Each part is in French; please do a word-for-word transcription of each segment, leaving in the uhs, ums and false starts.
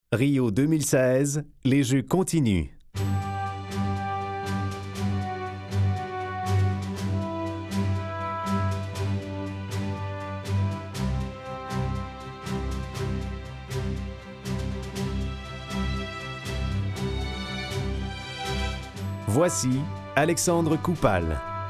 Rio deux mille seize, les Jeux continuent. Voici Alexandre Coupal.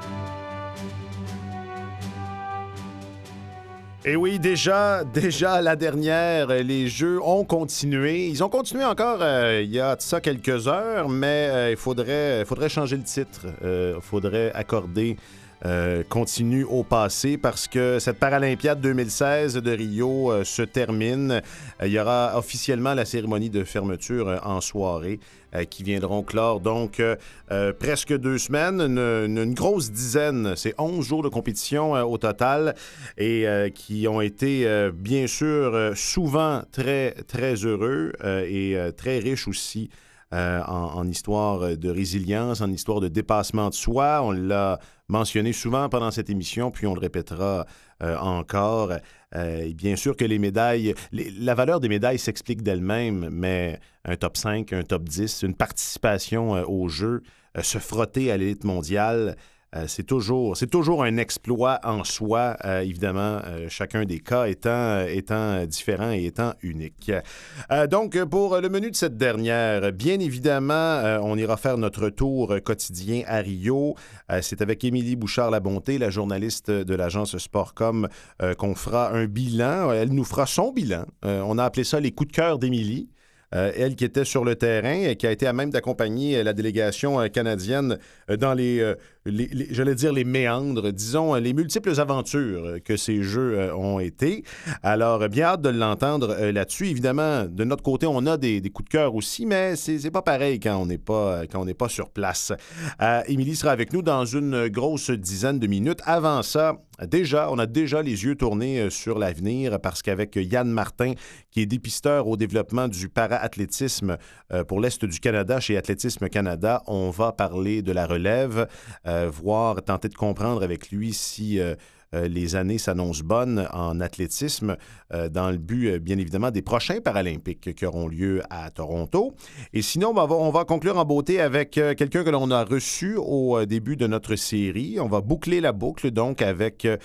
Et oui, déjà, déjà la dernière, les Jeux ont continué. Ils ont continué encore euh, il y a de ça quelques heures, mais euh, il faudrait, faudrait changer le titre. Il euh, faudrait accorder euh, continue au passé parce que cette Paralympiade deux mille seize de Rio euh, se termine. Euh, il y aura officiellement la cérémonie de fermeture euh, en soirée. Euh, qui viendront clore donc euh, euh, presque deux semaines, une, une, une grosse dizaine, c'est onze jours de compétition euh, au total et euh, qui ont été euh, bien sûr euh, souvent très, très heureux euh, et euh, très riches aussi euh, en, en histoire de résilience, en histoire de dépassement de soi. On l'a mentionné souvent pendant cette émission, puis on le répétera euh, encore. Euh, et bien sûr que les médailles, les, la valeur des médailles s'explique d'elle-même, mais un top cinq, un top dix, une participation euh, aux Jeux, euh, se frotter à l'élite mondiale, euh, c'est toujours, c'est toujours un exploit en soi, euh, évidemment, euh, chacun des cas étant, étant différent et étant unique. Euh, donc, pour le menu de cette dernière, bien évidemment, euh, on ira faire notre tour quotidien à Rio. Euh, c'est avec Émilie Bouchard-Labonté, la journaliste de l'agence Sportcom, euh, qu'on fera un bilan. Elle nous fera son bilan. Euh, on a appelé ça les coups de cœur d'Émilie. Euh, elle qui était sur le terrain et qui a été à même d'accompagner la délégation canadienne dans les, euh, les, les j'allais dire les méandres, disons les multiples aventures que ces Jeux ont été. Alors, bien hâte de l'entendre euh, là-dessus. Évidemment, de notre côté, on a des, des coups de cœur aussi, mais c'est, c'est pas pareil quand on n'est pas, quand on n'est pas sur place. Euh, Émilie sera avec nous dans une grosse dizaine de minutes. Avant ça, déjà, on a déjà les yeux tournés sur l'avenir parce qu'avec Yann Martin, qui est dépisteur au développement du para-athlétisme euh, pour l'Est du Canada chez Athlétisme Canada, on va parler de la relève, euh, voir, tenter de comprendre avec lui si euh, euh, les années s'annoncent bonnes en athlétisme euh, dans le but, euh, bien évidemment, des prochains Paralympiques qui auront lieu à Toronto. Et sinon, ben, on, va, on va conclure en beauté avec euh, quelqu'un que l'on a reçu au euh, début de notre série. On va boucler la boucle, donc, avec, euh,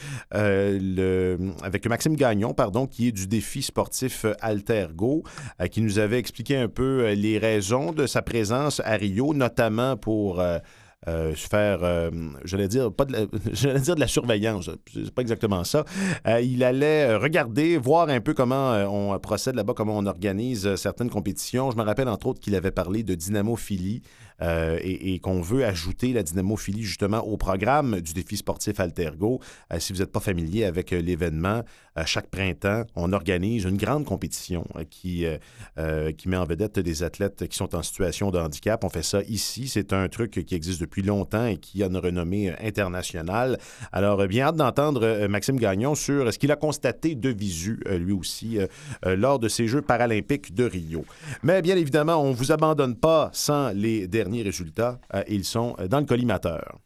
le, avec Maxime Gagnon, pardon, qui est du défi sportif Altergo, euh, qui nous avait expliqué un peu les raisons de sa présence à Rio, notamment pour... Euh, Euh, faire, euh, j'allais dire, pas de la, j'allais dire de la surveillance, c'est pas exactement ça. Euh, il allait regarder, voir un peu comment euh, on procède là-bas, comment on organise euh, certaines compétitions. Je me rappelle entre autres qu'il avait parlé de dynamophilie euh, et, et qu'on veut ajouter la dynamophilie justement au programme du défi sportif Altergo. Euh, si vous n'êtes pas familier avec euh, l'événement, euh, chaque printemps, on organise une grande compétition euh, qui, euh, euh, qui met en vedette des athlètes qui sont en situation de handicap. On fait ça ici. C'est un truc qui existe depuis longtemps et qui a une renommée internationale. Alors, bien hâte d'entendre Maxime Gagnon sur ce qu'il a constaté de visu, lui aussi, euh, lors de ces Jeux paralympiques de Rio. Mais bien évidemment, on ne vous abandonne pas sans les derniers résultats. Euh, ils sont dans le collimateur.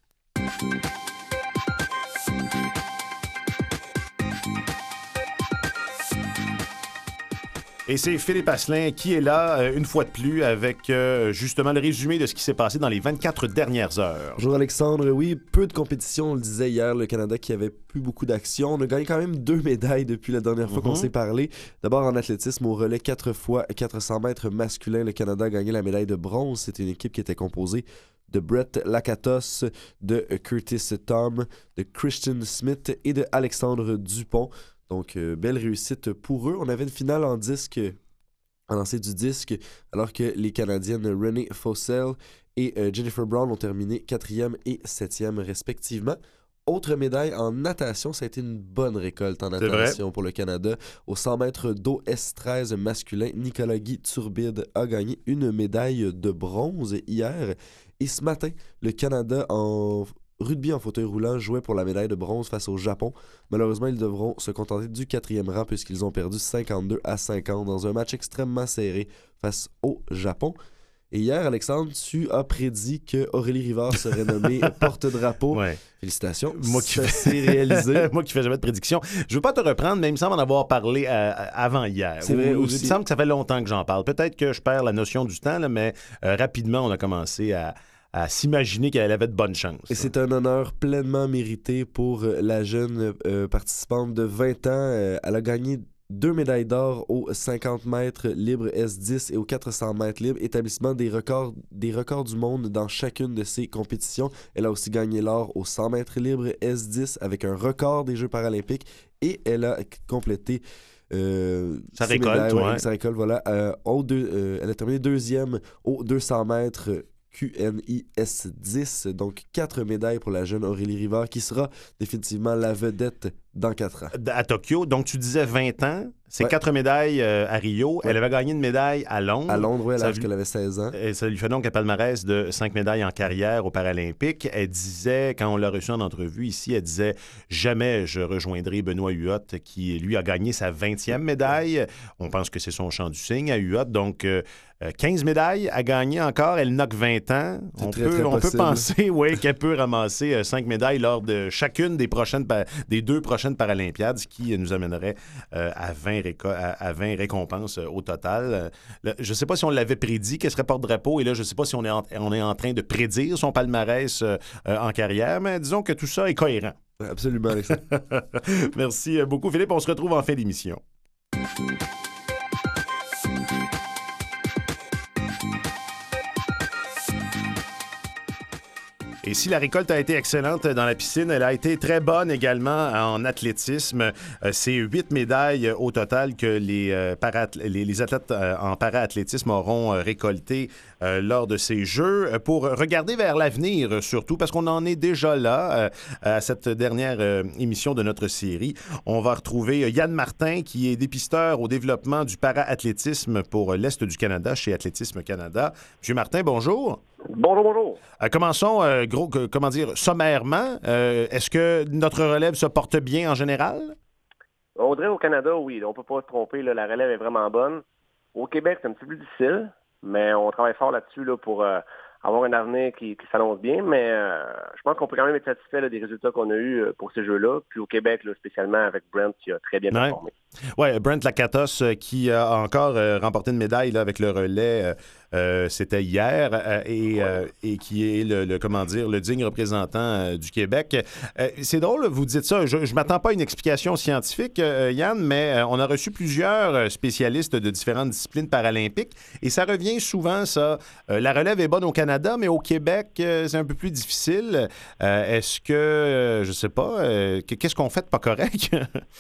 Et c'est Philippe Asselin qui est là, euh, une fois de plus, avec euh, justement le résumé de ce qui s'est passé dans les vingt-quatre dernières heures. Bonjour Alexandre, oui, peu de compétition, on le disait hier, le Canada qui avait plus beaucoup d'action. On a gagné quand même deux médailles depuis la dernière fois mm-hmm. qu'on s'est parlé. D'abord en athlétisme, au relais quatre fois quatre cents mètres masculin, le Canada a gagné la médaille de bronze. C'était une équipe qui était composée de Brett Lakatos, de Curtis Tom, de Christian Smith et de Alexandre Dupont. Donc, euh, belle réussite pour eux. On avait une finale en disque, en lancer du disque, alors que les Canadiennes Renée Fossel et euh, Jennifer Brown ont terminé quatrième et septième respectivement. Autre médaille en natation, ça a été une bonne récolte en natation pour le Canada. Au cent mètres d'eau S treize masculin, Nicolas Guy Turbide a gagné une médaille de bronze hier. Et ce matin, le Canada en rugby en fauteuil roulant jouait pour la médaille de bronze face au Japon. Malheureusement, ils devront se contenter du quatrième rang puisqu'ils ont perdu cinquante-deux à cinquante dans un match extrêmement serré face au Japon. Et hier, Alexandre, tu as prédit que Aurélie Rivard serait nommée porte-drapeau. Ouais. Félicitations. Moi qui ça s'est réalisé. Moi qui fais jamais de prédiction. Je veux pas te reprendre, mais il me semble en avoir parlé euh, avant hier. C'est vrai Ou, aussi. Il me semble que ça fait longtemps que j'en parle. Peut-être que je perds la notion du temps, là, mais euh, rapidement, on a commencé à, à s'imaginer qu'elle avait de bonnes chances. Et c'est un honneur pleinement mérité pour euh, la jeune euh, participante de vingt ans. Euh, elle a gagné deux médailles d'or aux cinquante mètres libres S dix et aux quatre cents mètres libres, établissement des records, des records du monde dans chacune de ces compétitions. Elle a aussi gagné l'or aux cent mètres libres S dix avec un record des Jeux paralympiques et elle a complété euh, ça ses récolte, médailles, ouais. ouais, ça récolte, voilà. Euh, au deux, euh, elle a terminé deuxième aux deux cents mètres Q N I S dix, donc quatre médailles pour la jeune Aurélie Rivard qui sera définitivement la vedette dans quatre ans. À Tokyo, donc tu disais vingt ans, c'est ouais. quatre médailles euh, à Rio. Ouais. Elle avait gagné une médaille à Londres. À Londres, oui, à l'âge lui... qu'elle avait seize ans. Et ça lui fait donc un palmarès de cinq médailles en carrière aux Paralympiques. Elle disait, quand on l'a reçue en entrevue ici, elle disait « Jamais je rejoindrai Benoît Huot qui, lui, a gagné sa vingtième médaille. » On pense que c'est son chant du cygne à Huot. Donc, euh, quinze médailles à gagner encore. Elle n'a que vingt ans. C'est On, très, peut, très on peut possible. penser oui, qu'elle peut ramasser cinq médailles lors de chacune des, prochaines, des deux prochaines Paralympiades, ce qui nous amènerait euh, à, vingt réco- à, à vingt récompenses euh, au total. Euh, je ne sais pas si on l'avait prédit qu'elle serait porte-drapeau, et là, je ne sais pas si on est, en, on est en train de prédire son palmarès euh, euh, en carrière, mais disons que tout ça est cohérent. Absolument, Alexandre. Merci beaucoup, Philippe. On se retrouve en fin d'émission. Et si la récolte a été excellente dans la piscine, elle a été très bonne également en athlétisme. Euh, c'est huit médailles au total que les, euh, para- les, les athlètes euh, en para-athlétisme auront euh, récolté euh, lors de ces Jeux. Euh, pour regarder vers l'avenir surtout, parce qu'on en est déjà là euh, à cette dernière euh, émission de notre série. On va retrouver Yann Martin, qui est dépisteur au développement du para-athlétisme pour l'Est du Canada chez Athlétisme Canada. Monsieur Martin, bonjour. Bonjour, bonjour. Euh, commençons, euh, gros, que, comment dire, sommairement. Euh, est-ce que notre relève se porte bien en général? On dirait au Canada, oui. On ne peut pas se tromper. Là, la relève est vraiment bonne. Au Québec, c'est un petit peu plus difficile, mais on travaille fort là-dessus là, pour euh, avoir un avenir qui, qui s'annonce bien. Mais euh, je pense qu'on peut quand même être satisfait là, des résultats qu'on a eus euh, pour ces Jeux-là. Puis au Québec, là, spécialement avec Brent, qui a très bien Ouais. performé. Oui, Brent Lakatos euh, qui a encore euh, remporté une médaille là, avec le relais, euh, euh, c'était hier, euh, et, euh, et qui est le, le, comment dire, le digne représentant euh, du Québec. Euh, c'est drôle, vous dites ça, je ne m'attends pas à une explication scientifique, euh, Yann, mais euh, on a reçu plusieurs spécialistes de différentes disciplines paralympiques, et ça revient souvent, ça. Euh, la relève est bonne au Canada, mais au Québec, euh, c'est un peu plus difficile. Euh, est-ce que, euh, je sais pas, euh, qu'est-ce qu'on fait de pas correct?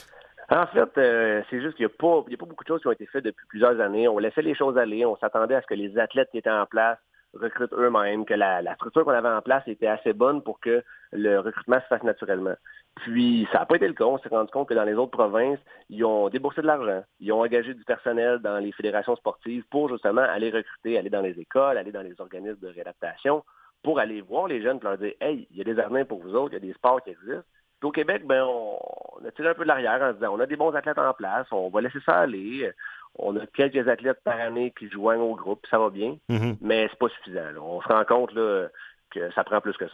En fait, euh, c'est juste qu'il n'y a, pas- il y a pas beaucoup de choses qui ont été faites depuis plusieurs années. On laissait les choses aller. On s'attendait à ce que les athlètes qui étaient en place recrutent eux-mêmes, que la, la structure qu'on avait en place était assez bonne pour que le recrutement se fasse naturellement. Puis, ça n'a pas été le cas. On s'est rendu compte que dans les autres provinces, ils ont déboursé de l'argent. Ils ont engagé du personnel dans les fédérations sportives pour justement aller recruter, aller dans les écoles, aller dans les organismes de réadaptation, pour aller voir les jeunes et leur dire « Hey, il y a des avenirs pour vous autres, il y a des sports qui existent. » Puis au Québec, ben, on, on a tiré un peu de l'arrière en disant on a des bons athlètes en place, on va laisser ça aller. On a quelques athlètes par année qui joignent au groupe, ça va bien, Mm-hmm. mais c'est pas suffisant. Là. On se rend compte là, que ça prend plus que ça.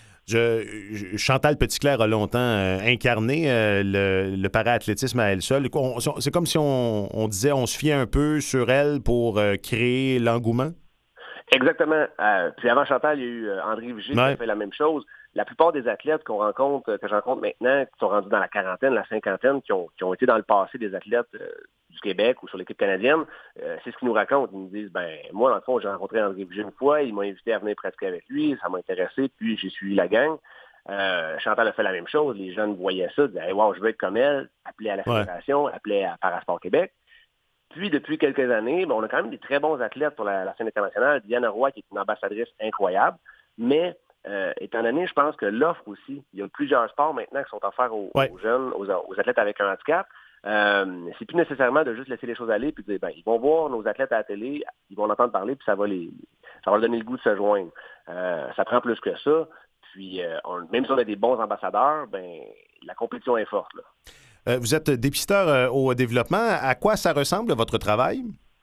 Je, je- Chantal Petitclerc a longtemps euh, incarné euh, le, le para-athlétisme à elle seule. On- c'est comme si on, on disait on se fiait un peu sur elle pour euh, créer l'engouement. Exactement. Euh, puis avant Chantal, il y a eu euh, André Vigil Ouais. qui a fait la même chose. La plupart des athlètes qu'on rencontre, que je rencontre maintenant, qui sont rendus dans la quarantaine, la cinquantaine, qui ont, qui ont été dans le passé des athlètes euh, du Québec ou sur l'équipe canadienne, euh, c'est ce qu'ils nous racontent. Ils nous disent, ben moi, dans le fond, j'ai rencontré André Vigil une fois, il m'a invité à venir pratiquer avec lui, ça m'a intéressé, puis j'ai suivi la gang. Euh, Chantal a fait la même chose, les jeunes voyaient ça, disaient, hey, wow, je veux être comme elle, appelez à la Ouais. fédération, appelez à Parasport Québec. Puis, depuis quelques années, ben, on a quand même des très bons athlètes sur la, la scène internationale. Diana Roy, qui est une ambassadrice incroyable. Mais, euh, étant donné, je pense que l'offre aussi, il y a plusieurs sports maintenant qui sont offerts aux, Ouais. aux jeunes, aux, aux athlètes avec un handicap. Euh, c'est plus nécessairement de juste laisser les choses aller puis de dire, ben, ils vont voir nos athlètes à la télé, ils vont en entendre parler, puis ça va les, ça va leur donner le goût de se joindre. Euh, ça prend plus que ça. Puis, euh, on, même si on a des bons ambassadeurs, ben, la compétition est forte, là. Euh, vous êtes dépisteur euh, au développement. À quoi ça ressemble, votre travail?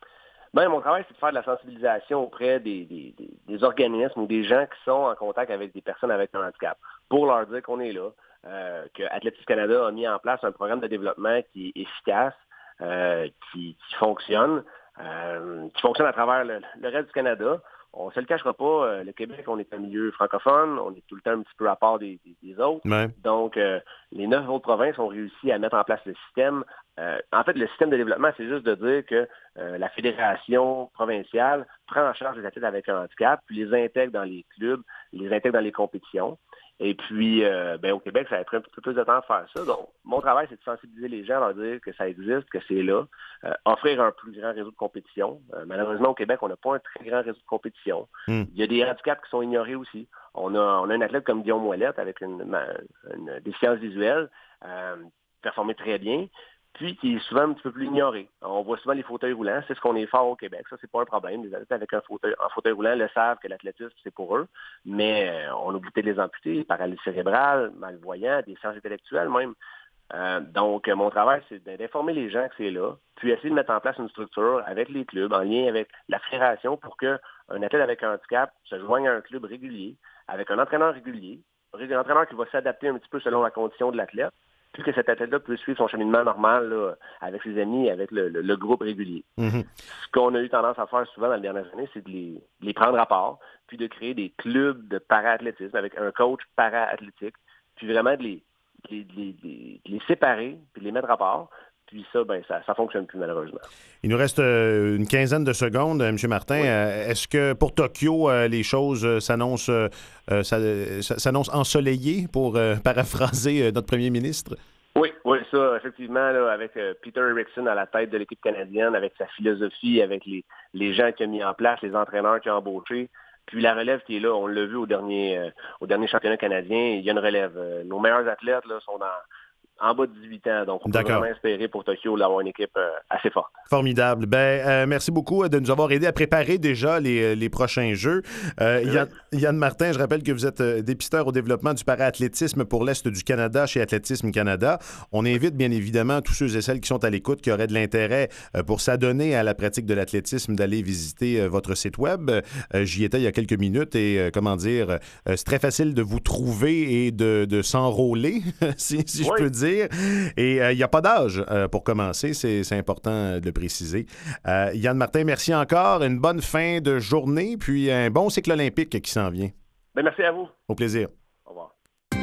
Ben, mon travail, c'est de faire de la sensibilisation auprès des, des, des, des organismes ou des gens qui sont en contact avec des personnes avec un handicap pour leur dire qu'on est là, euh, que Athlétisme Canada a mis en place un programme de développement qui est efficace, euh, qui, qui fonctionne, euh, qui fonctionne à travers le, le reste du Canada. On ne se le cachera pas, euh, le Québec, on est un milieu francophone, on est tout le temps un petit peu à part des, des, des autres. Ouais. Donc, euh, les neuf autres provinces ont réussi à mettre en place le système. Euh, en fait, le système de développement, c'est juste de dire que euh, la fédération provinciale prend en charge les athlètes avec un handicap, puis les intègre dans les clubs, les intègre dans les compétitions. Et puis, euh, ben, au Québec, ça a pris un petit peu plus de temps à faire ça. Donc, mon travail, c'est de sensibiliser les gens, leur dire que ça existe, que c'est là, euh, offrir un plus grand réseau de compétition. Euh, malheureusement, au Québec, on n'a pas un très grand réseau de compétition. Mm. Il y a des handicaps qui sont ignorés aussi. On a, on a un athlète comme Guillaume Ouellette avec une, une déficience visuelle, euh, performé très bien, puis qui est souvent un petit peu plus ignoré. On voit souvent les fauteuils roulants, c'est ce qu'on est fort au Québec, ça c'est pas un problème. Les athlètes avec un fauteuil, un fauteuil roulant le savent que l'athlétisme c'est pour eux, mais euh, on oublie de les amputés, paralysie cérébrale, malvoyants, des sciences intellectuelles même. Euh, donc euh, mon travail c'est d'informer les gens que c'est là, puis essayer de mettre en place une structure avec les clubs, en lien avec la fédération pour qu'un athlète avec un handicap se joigne à un club régulier, avec un entraîneur régulier, un entraîneur qui va s'adapter un petit peu selon la condition de l'athlète, puis que cet athlète-là peut suivre son cheminement normal là, avec ses amis, avec le, le, le groupe régulier. Mm-hmm. Ce qu'on a eu tendance à faire souvent dans les dernières années, c'est de les, de les prendre à part, puis de créer des clubs de para-athlétisme avec un coach para-athlétique, puis vraiment de les, de les, de les, de les séparer, puis de les mettre à part. Puis ça, ben ça ne fonctionne plus malheureusement. Il nous reste euh, une quinzaine de secondes, M. Martin. Oui. Euh, est-ce que pour Tokyo, euh, les choses euh, s'annoncent, euh, ça, ça, s'annoncent ensoleillées, pour euh, paraphraser euh, notre premier ministre? Oui, oui, ça, effectivement, là, avec euh, Peter Erickson à la tête de l'équipe canadienne, avec sa philosophie, avec les, les gens qu'il a mis en place, les entraîneurs qu'il a embauchés, puis la relève qui est là, on l'a vu au dernier, euh, au dernier championnat canadien, il y a une relève. Euh, nos meilleurs athlètes là, sont dans... en bas de dix-huit ans. Donc, on peut vraiment espérer pour Tokyo d'avoir une équipe euh, assez forte. Formidable. Ben, euh, merci beaucoup de nous avoir aidé à préparer déjà les, les prochains Jeux. Euh, Yann, Yann Martin, je rappelle que vous êtes dépisteur au développement du para-athlétisme pour l'Est du Canada chez Athlétisme Canada. On invite bien évidemment tous ceux et celles qui sont à l'écoute, qui auraient de l'intérêt euh, pour s'adonner à la pratique de l'athlétisme, d'aller visiter euh, votre site web. Euh, j'y étais il y a quelques minutes et, euh, comment dire, euh, c'est très facile de vous trouver et de, de s'enrôler, si, si oui. je peux dire. Et il euh, n'y a pas d'âge euh, pour commencer, c'est, c'est important de le préciser. Euh, Yann Martin, merci encore. Une bonne fin de journée, puis un bon cycle olympique qui s'en vient. Bien, merci à vous. Au plaisir. Au revoir.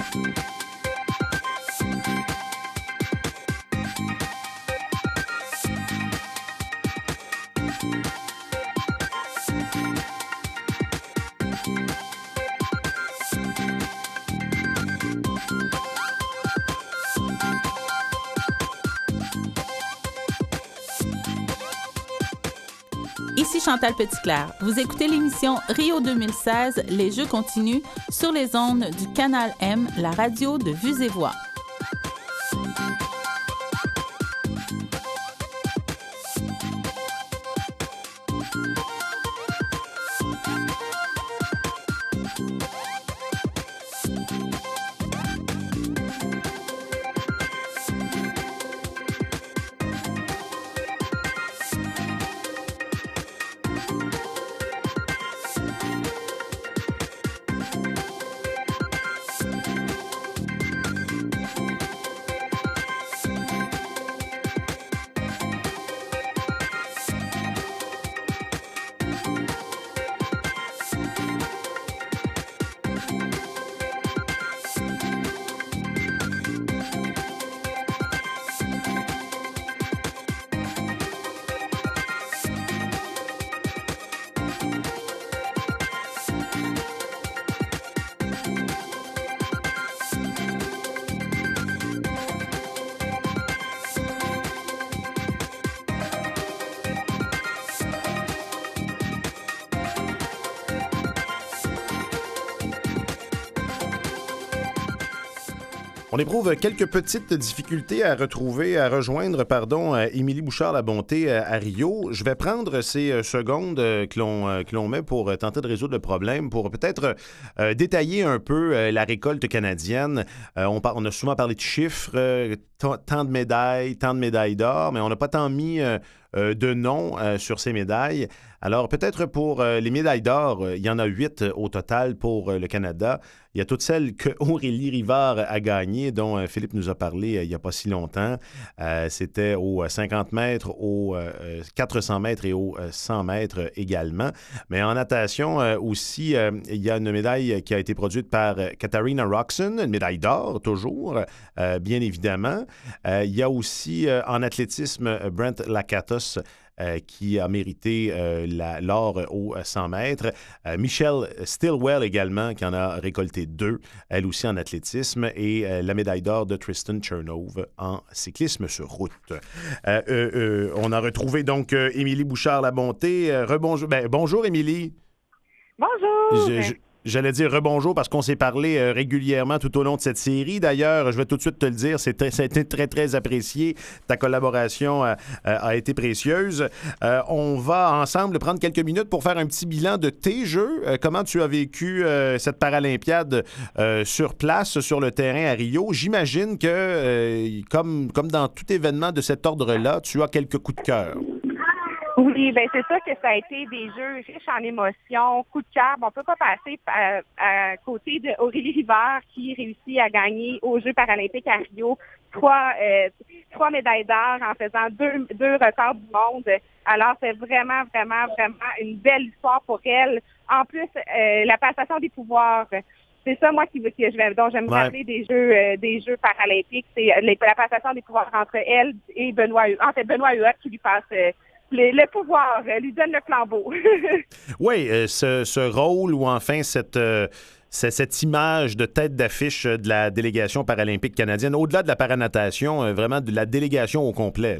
Ici Chantal Petitclerc. Vous écoutez l'émission Rio deux mille seize, Les Jeux continuent sur les ondes du Canal M, la radio de Vues et Voix. On éprouve quelques petites difficultés à retrouver, à rejoindre, pardon, Émilie Bouchard-Labonté à Rio. Je vais prendre ces secondes que l'on, que l'on met pour tenter de résoudre le problème, pour peut-être euh, détailler un peu euh, la récolte canadienne. Euh, on, par, on a souvent parlé de chiffres, euh, tant de médailles, tant de médailles d'or, mais on n'a pas tant mis euh, euh, de noms euh, sur ces médailles. Alors, peut-être pour euh, les médailles d'or, euh, il y en a huit euh, au total pour euh, le Canada. Il y a toutes celles que Aurélie Rivard a gagnées, dont euh, Philippe nous a parlé euh, il n'y a pas si longtemps. Euh, c'était aux cinquante mètres, aux euh, quatre cents mètres et aux cent mètres également. Mais en natation euh, aussi, euh, il y a une médaille qui a été produite par euh, Katharina Roxon, une médaille d'or toujours, euh, bien évidemment. Euh, il y a aussi euh, en athlétisme Brent Lakatos, Euh, qui a mérité euh, la, l'or aux cent mètres. Euh, Michelle Stilwell également, qui en a récolté deux, elle aussi en athlétisme, et euh, la médaille d'or de Tristan Chernov en cyclisme sur route. Euh, euh, euh, on a retrouvé donc euh, Émilie Bouchard-Labonté. Euh, rebonjour. Ben, bonjour, Émilie. Bonjour. Je, je, J'allais dire rebonjour parce qu'on s'est parlé euh, régulièrement tout au long de cette série. D'ailleurs, je vais tout de suite te le dire, c'est très, ça a été très, très apprécié. Ta collaboration a, a été précieuse. Euh, on va ensemble prendre quelques minutes pour faire un petit bilan de tes jeux. Euh, comment tu as vécu euh, cette Paralympiade euh, sur place, sur le terrain à Rio? J'imagine que, euh, comme, comme dans tout événement de cet ordre-là, tu as quelques coups de cœur. Oui, bien c'est sûr que ça a été des jeux riches en émotions, coup de cœur. On ne peut pas passer à, à côté de Aurélie Rivard qui réussit à gagner aux Jeux paralympiques à Rio trois, euh, trois médailles d'or en faisant deux, deux records du monde. Alors, c'est vraiment, vraiment, vraiment une belle histoire pour elle. En plus, euh, la passation des pouvoirs. C'est ça, moi, qui, qui, je, dont j'aime ouais. rappeler des jeux, euh, des jeux paralympiques. C'est les, la passation des pouvoirs entre elle et Benoît Huot. En fait, Benoît Huot qui lui passe... Euh, Le, le pouvoir, euh, lui donne le flambeau. Oui, euh, ce, ce rôle ou enfin cette, euh, cette, cette image de tête d'affiche de la délégation paralympique canadienne, au-delà de la paranatation, euh, vraiment de la délégation au complet.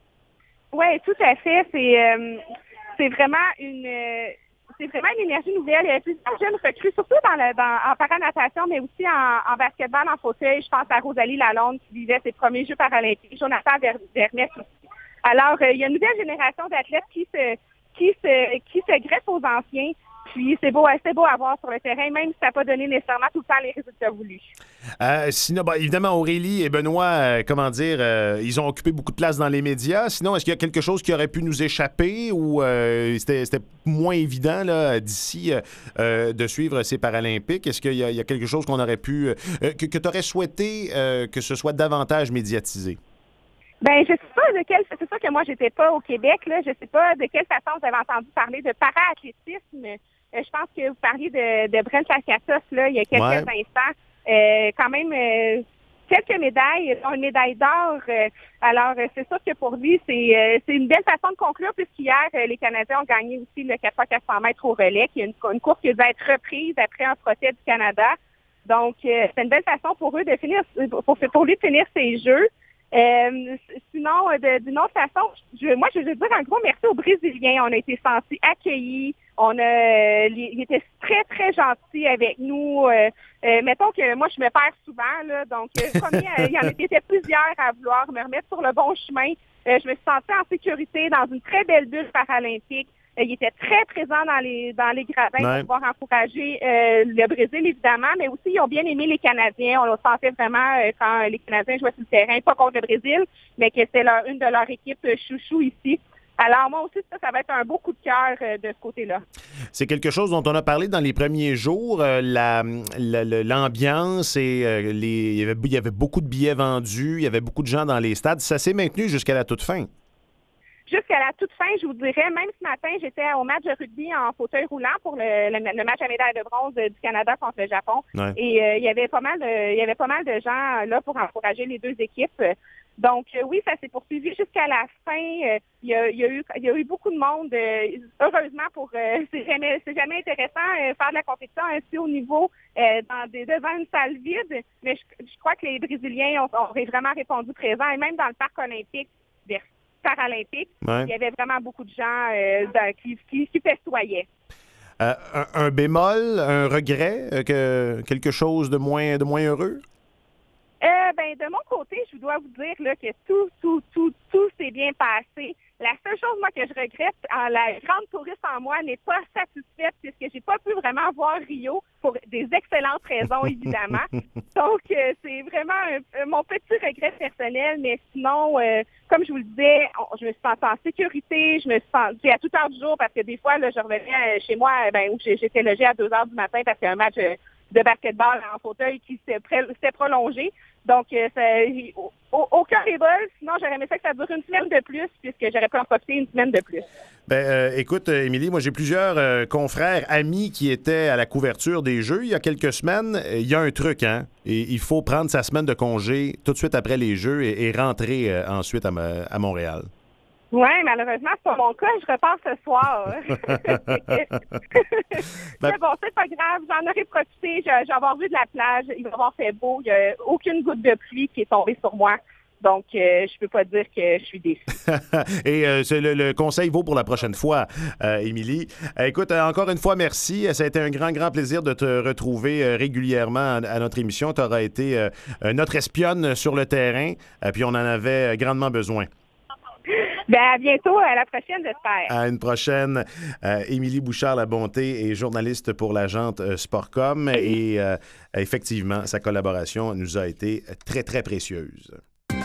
Oui, tout à fait. C'est, euh, c'est vraiment une... Euh, c'est vraiment une énergie nouvelle. Il y a plusieurs jeunes recrues, surtout dans le, dans, en paranatation, mais aussi en, en basketball, en fauteuil. Je pense à Rosalie Lalonde qui vivait ses premiers Jeux paralympiques. Jonathan Vermette aussi. Alors, euh, il y a une nouvelle génération d'athlètes qui se qui se qui se greffent aux anciens. Puis c'est beau, c'est beau à voir sur le terrain, même si ça n'a pas donné nécessairement tout le temps les résultats voulus. Euh, sinon, bah, évidemment, Aurélie et Benoît, euh, comment dire, euh, ils ont occupé beaucoup de place dans les médias. Sinon, est-ce qu'il y a quelque chose qui aurait pu nous échapper ou euh, c'était, c'était moins évident là, d'ici euh, de suivre ces Paralympiques? Est-ce qu'il y a, il y a quelque chose qu'on aurait pu, euh, que, que tu aurais souhaité euh, que ce soit davantage médiatisé? Ben, je sais pas de quelle, c'est sûr que moi, j'étais pas au Québec, là. Je sais pas de quelle façon vous avez entendu parler de para-athlétisme. Euh, je pense que vous parliez de, de Brent Lakatos, là, il y a quelques ouais. instants. Euh, quand même, euh, quelques médailles, dont une médaille d'or. Euh, alors, euh, c'est sûr que pour lui, c'est, euh, c'est une belle façon de conclure, puisqu'hier, euh, les Canadiens ont gagné aussi le quatre fois quatre cents mètres au relais, qui est une, une course qui va être reprise après un procès du Canada. Donc, euh, c'est une belle façon pour eux de finir, pour, pour lui de finir ses jeux. Euh, sinon, de, d'une autre façon, je, moi, je veux dire un gros merci aux Brésiliens. On a été sentis accueillis. On a, ils étaient très, très gentils avec nous. Euh, euh, mettons que moi, je me perds souvent, là. Donc, euh, comme il y en était plusieurs à vouloir me remettre sur le bon chemin. Euh, je me suis sentie en sécurité dans une très belle bulle paralympique. Euh, il était très présent dans les dans les gradins ouais. pour pouvoir encourager euh, le Brésil, évidemment, mais aussi ils ont bien aimé les Canadiens. On le sentait vraiment euh, quand les Canadiens jouaient sur le terrain, pas contre le Brésil, mais que c'était leur, une de leur équipe euh, chouchou ici. Alors, moi aussi, ça, ça va être un beau coup de cœur euh, de ce côté-là. C'est quelque chose dont on a parlé dans les premiers jours, euh, la, la, l'ambiance et euh, les, il y avait, il y avait beaucoup de billets vendus, il y avait beaucoup de gens dans les stades. Ça s'est maintenu jusqu'à la toute fin. Jusqu'à la toute fin, je vous dirais, même ce matin, j'étais au match de rugby en fauteuil roulant pour le, le, le match à médaille de bronze du Canada contre le Japon. Ouais. Et euh, il y avait pas mal de, il y avait pas mal de gens là pour encourager les deux équipes. Donc euh, oui, ça s'est poursuivi jusqu'à la fin. Euh, il, y a, il y a eu, il y a eu beaucoup de monde. Euh, heureusement, pour euh, c'est jamais, c'est jamais intéressant euh, faire de la compétition ainsi au niveau euh, dans des, devant une salle vide. Mais je, je crois que les Brésiliens ont, ont vraiment répondu présent et même dans le parc olympique paralympique, ouais. il y avait vraiment beaucoup de gens euh, dans, qui, qui, qui festoyaient. Euh, un, un bémol, un regret, euh, que quelque chose de moins de moins heureux? Euh, ben Ben, de mon côté, je dois vous dire là, que tout, tout, tout, tout s'est bien passé. La seule chose, moi, que je regrette, en la grande touriste en moi n'est pas satisfaite puisque j'ai pas pu vraiment voir Rio pour des excellentes raisons, évidemment. Donc, euh, c'est vraiment un, mon petit regret personnel, mais sinon, euh, comme je vous le disais, on, je me suis sentie en sécurité, je me suis sentie à toute heure du jour parce que des fois, là, je revenais chez moi, ben, où j'étais logée à deux heures du matin parce qu'il y a un match euh, de basketball en fauteuil qui s'est, pré- s'est prolongé. Donc, euh, ça, au, aucun des vols, sinon j'aurais aimé ça que ça dure une semaine de plus, puisque j'aurais pu en profiter une semaine de plus. Ben, euh, écoute, euh, Émilie, moi j'ai plusieurs euh, confrères, amis qui étaient à la couverture des Jeux il y a quelques semaines. Il y a un truc, hein? Et il faut prendre sa semaine de congé tout de suite après les Jeux et, et rentrer euh, ensuite à, à Montréal. Oui, malheureusement, c'est pas mon cas. Je repars ce soir. Mais bon, c'est pas grave. J'en aurais profité. Je, je vais avoir vu de la plage. Il va avoir fait beau. Il n'y a aucune goutte de pluie qui est tombée sur moi. Donc, euh, je peux pas dire que je suis déçue. Et euh, c'est le, le conseil vaut pour la prochaine fois, euh, Émilie. Euh, écoute, euh, encore une fois, merci. Ça a été un grand, grand plaisir de te retrouver euh, régulièrement à, à notre émission. Tu auras été euh, notre espionne sur le terrain, euh, puis on en avait grandement besoin. Ben, à bientôt, à la prochaine, j'espère. À une prochaine. Euh, Émilie Bouchard-Labonté est journaliste pour l'agente euh, Sportcom et euh, effectivement, sa collaboration nous a été très, très précieuse.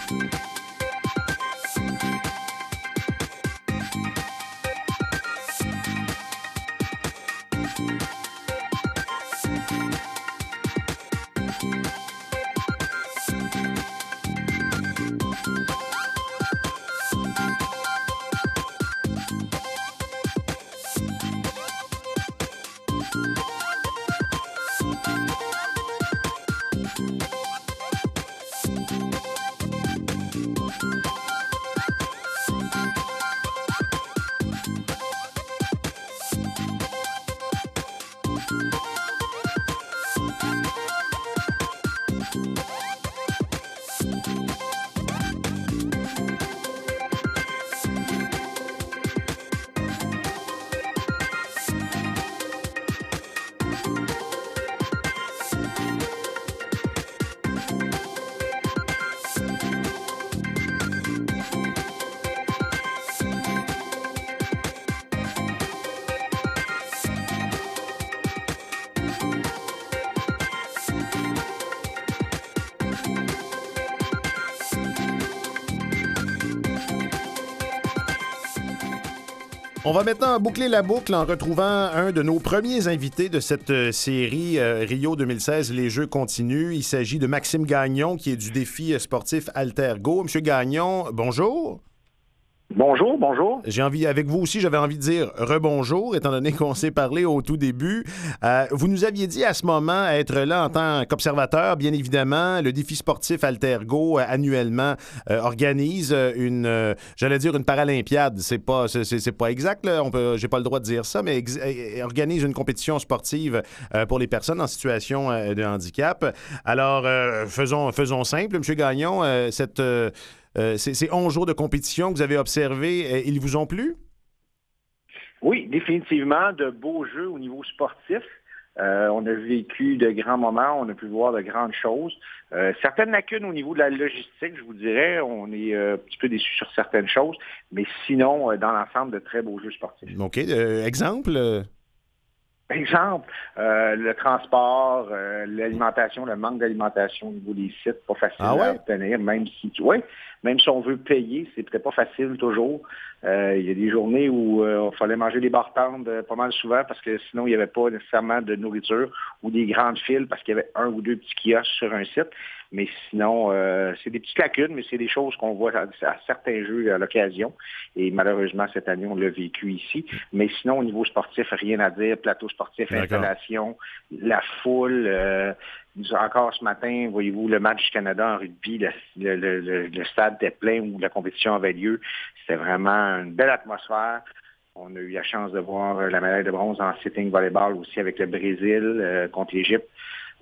On va maintenant boucler la boucle en retrouvant un de nos premiers invités de cette euh, série euh, Rio deux mille seize, les Jeux continuent. Il s'agit de Maxime Gagnon, qui est du défi sportif Altergo. Monsieur Gagnon, bonjour. Bonjour, bonjour. J'ai envie, avec vous aussi, j'avais envie de dire rebonjour, étant donné qu'on s'est parlé au tout début. Euh, vous nous aviez dit à ce moment être là en tant qu'observateur, bien évidemment. Le défi sportif Altergo, euh, annuellement, euh, organise une, euh, j'allais dire une paralympiade. C'est pas, c'est, c'est pas exact, là. On peut, j'ai pas le droit de dire ça, mais ex- euh, organise une compétition sportive euh, pour les personnes en situation euh, de handicap. Alors, euh, faisons, faisons simple, M. Gagnon, euh, cette... Euh, Euh, ces, ces onze jours de compétition que vous avez observés, euh, ils vous ont plu? Oui, définitivement, de beaux jeux au niveau sportif. Euh, on a vécu de grands moments, on a pu voir de grandes choses. Euh, certaines lacunes au niveau de la logistique, je vous dirais, on est euh, un petit peu déçus sur certaines choses, mais sinon, euh, dans l'ensemble, de très beaux jeux sportifs. OK. Euh, exemple? Euh... Exemple, euh, le transport, euh, l'alimentation, le manque d'alimentation au niveau des sites, pas facile ah ouais? à obtenir, même si tu ouais, même si on veut payer, c'est peut-être pas facile toujours. Euh, il y a des journées où euh, il fallait manger des bartendes euh, pas mal souvent parce que sinon il n'y avait pas nécessairement de nourriture ou des grandes files parce qu'il y avait un ou deux petits kiosques sur un site. Mais sinon, euh, c'est des petites lacunes, mais c'est des choses qu'on voit à, à certains jeux à l'occasion. Et malheureusement, cette année, on l'a vécu ici. Mais sinon, au niveau sportif, rien à dire. Plateau sportif, D'accord. installation, la foule. Euh, encore ce matin, voyez-vous, le match du Canada en rugby, le, le, le, le stade était plein où la compétition avait lieu. C'était vraiment une belle atmosphère. On a eu la chance de voir la médaille de bronze en sitting volleyball aussi avec le Brésil euh, contre l'Égypte.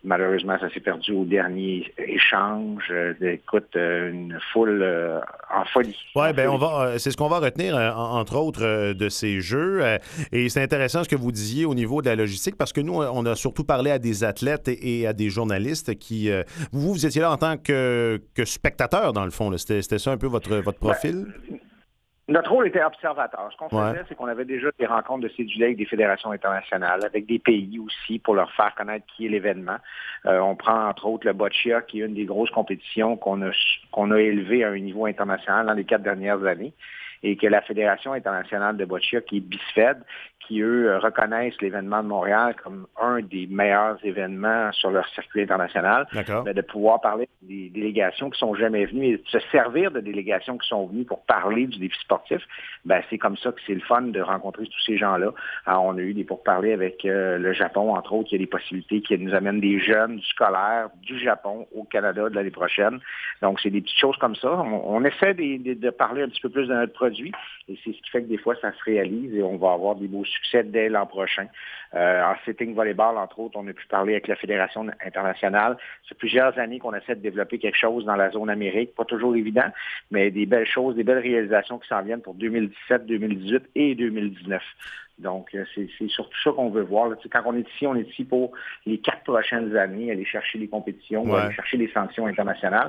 malheureusement, ça s'est perdu au dernier échange. Euh, écoute, euh, une foule euh, en folie. Oui, ben on va, euh, c'est ce qu'on va retenir, euh, entre autres, euh, de ces jeux. Euh, et c'est intéressant ce que vous disiez au niveau de la logistique, parce que nous, on a surtout parlé à des athlètes et, et à des journalistes qui... Euh, vous, vous étiez là en tant que, que spectateur, dans le fond. Là. C'était, c'était ça un peu votre, votre profil? Ben, notre rôle était observateur. Ce qu'on faisait, ouais. c'est qu'on avait déjà des rencontres de cédulés avec des fédérations internationales, avec des pays aussi, pour leur faire connaître qui est l'événement. Euh, on prend entre autres le boccia, qui est une des grosses compétitions qu'on a, qu'on a élevées à un niveau international dans les quatre dernières années, et que la Fédération internationale de boccia, qui est BISFED, qui, eux, reconnaissent l'événement de Montréal comme un des meilleurs événements sur leur circuit international, mais de pouvoir parler des délégations qui sont jamais venues et de se servir de délégations qui sont venues pour parler du défi sportif, ben c'est comme ça que c'est le fun de rencontrer tous ces gens-là. Alors, on a eu des pourparlers avec euh, le Japon, entre autres. Il y a des possibilités qui nous amènent des jeunes du scolaire du Japon au Canada de l'année prochaine. Donc, c'est des petites choses comme ça. On, on essaie de, de, de parler un petit peu plus de notre produit et c'est ce qui fait que des fois, ça se réalise et on va avoir des beaux succès dès l'an prochain. Euh, en sitting volleyball, entre autres, on a pu parler avec la Fédération internationale. C'est plusieurs années qu'on essaie de développer quelque chose dans la zone Amérique. Pas toujours évident, mais des belles choses, des belles réalisations qui s'en viennent pour deux mille dix-sept, deux mille dix-huit et deux mille dix-neuf. Donc, c'est, c'est surtout ça qu'on veut voir. Là. Quand on est ici, on est ici pour les quatre prochaines années, aller chercher des compétitions, ouais. aller chercher des sanctions internationales.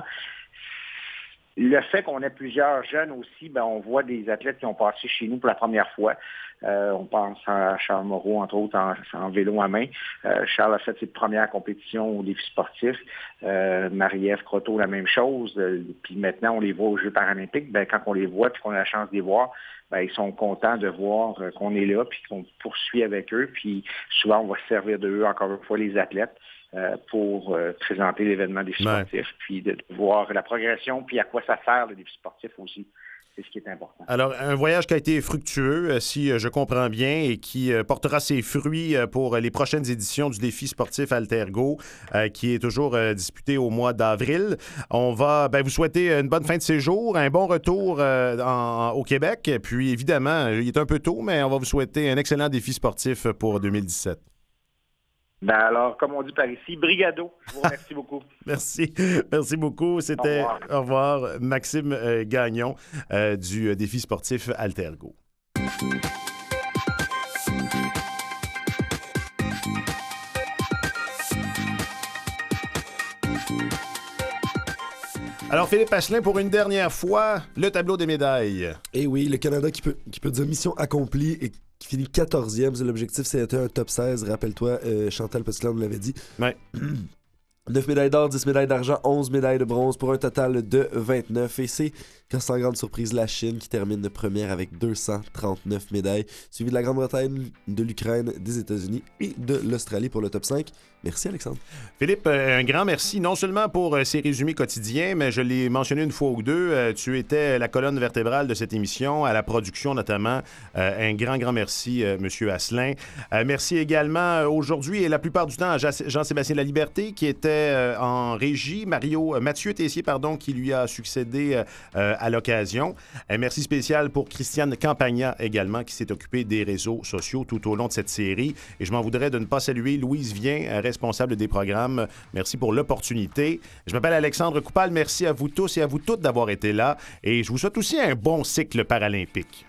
Le fait qu'on ait plusieurs jeunes aussi, ben, on voit des athlètes qui ont passé chez nous pour la première fois. Euh, on pense à Charles Moreau, entre autres, en, en vélo à main. Euh, Charles a fait ses premières compétitions au défi sportif. Euh, Marie-Ève Croteau, la même chose. Euh, puis maintenant, on les voit aux Jeux paralympiques. Ben, quand on les voit puis qu'on a la chance de les voir, ben, ils sont contents de voir euh, qu'on est là puis qu'on poursuit avec eux. Puis souvent, on va se servir d'eux, encore une fois, les athlètes. Euh, pour euh, présenter l'événement des sportifs, ouais. puis de, de voir la progression, puis à quoi ça sert le défi sportif aussi. C'est ce qui est important. Alors, un voyage qui a été fructueux, si je comprends bien, et qui portera ses fruits pour les prochaines éditions du défi sportif Altergo, euh, qui est toujours euh, disputé au mois d'avril. On va ben, vous souhaiter une bonne fin de séjour, un bon retour euh, en, au Québec, puis évidemment, il est un peu tôt, mais on va vous souhaiter un excellent défi sportif pour deux mille dix-sept. Ben alors, comme on dit par ici, brigado. Je vous remercie beaucoup. Merci. Merci beaucoup. C'était, au revoir, au revoir Maxime euh, Gagnon euh, du défi sportif Altergo. Alors, Philippe Asselin, pour une dernière fois, le tableau des médailles. Eh oui, le Canada qui peut, qui peut dire mission accomplie et qui finit quatorzième. L'objectif, c'était un top seize. Rappelle-toi, euh, Chantal Petitclerc nous l'avait dit. Ouais. neuf médailles d'or, dix médailles d'argent, onze médailles de bronze pour un total de vingt-neuf. Et c'est, sans grande surprise, la Chine qui termine de première avec deux cent trente-neuf médailles, suivi de la Grande-Bretagne, de l'Ukraine, des États-Unis et de l'Australie pour le top cinq. Merci, Alexandre. Philippe, un grand merci, non seulement pour ces résumés quotidiens, mais je l'ai mentionné une fois ou deux, tu étais la colonne vertébrale de cette émission, à la production notamment. Un grand, grand merci, M. Asselin. Merci également aujourd'hui et la plupart du temps à Jean-Sébastien Laliberté, qui était en régie, Mario, Mathieu Tessier, pardon, qui lui a succédé à l'occasion. Merci spécial pour Christiane Campagna également, qui s'est occupée des réseaux sociaux tout au long de cette série. Et je m'en voudrais de ne pas saluer Louise Vien, responsable des programmes. Merci pour l'opportunité. Je m'appelle Alexandre Coupal. Merci à vous tous et à vous toutes d'avoir été là. Et je vous souhaite aussi un bon cycle paralympique.